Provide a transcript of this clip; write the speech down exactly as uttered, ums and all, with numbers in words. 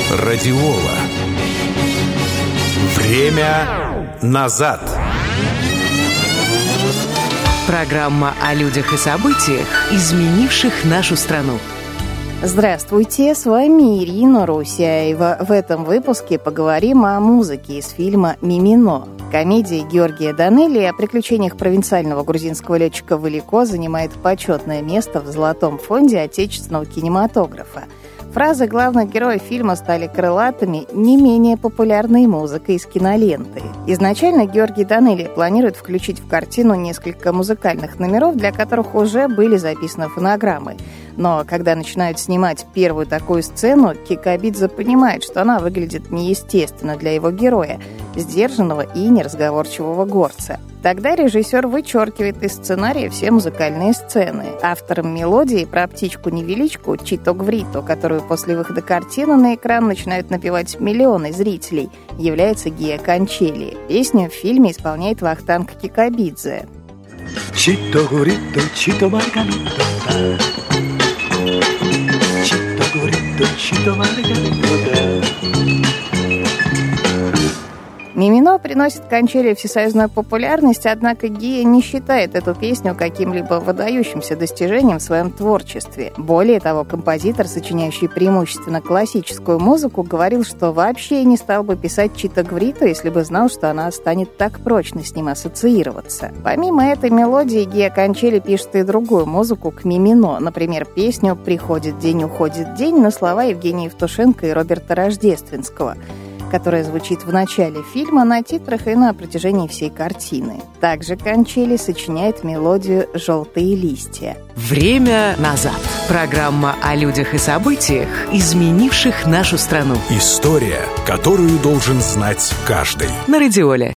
Радиола. Время назад. Программа о людях и событиях, изменивших нашу страну. Здравствуйте, с вами Ирина Русяева. В этом выпуске поговорим о музыке из фильма «Мимино». Комедия Георгия Данелии о приключениях провинциального грузинского летчика Валико занимает почетное место в золотом фонде отечественного кинематографа. Фразы главных героев фильма стали крылатыми, не менее популярной музыкой из киноленты. Изначально Георгий Данелия планирует включить в картину несколько музыкальных номеров, для которых уже были записаны фонограммы. Но когда начинают снимать первую такую сцену, Кикабидзе понимает, что она выглядит неестественно для его героя, сдержанного и неразговорчивого горца. Тогда режиссер вычеркивает из сценария все музыкальные сцены. Автором мелодии про птичку-невеличку Чито Гврито, которую после выхода картины на экран начинают напевать миллионы зрителей, является Гия Кончели. Песню в фильме исполняет Вахтанг Кикабидзе. Чито Гврито, Чито Маргарито, Чито Гврито, Чито Маргарито. «Мимино» приносит Кончели всесоюзную популярность, однако Гия не считает эту песню каким-либо выдающимся достижением в своем творчестве. Более того, композитор, сочиняющий преимущественно классическую музыку, говорил, что вообще не стал бы писать Чито Гврито, если бы знал, что она станет так прочно с ним ассоциироваться. Помимо этой мелодии, Гия Кончели пишет и другую музыку к «Мимино», например, песню «Приходит день, уходит день» на слова Евгения Евтушенко и Роберта Рождественского, которая звучит в начале фильма, на титрах и на протяжении всей картины. Также Кончели сочиняет мелодию «Желтые листья». Время назад. Программа о людях и событиях, изменивших нашу страну. История, которую должен знать каждый. На Радиоле.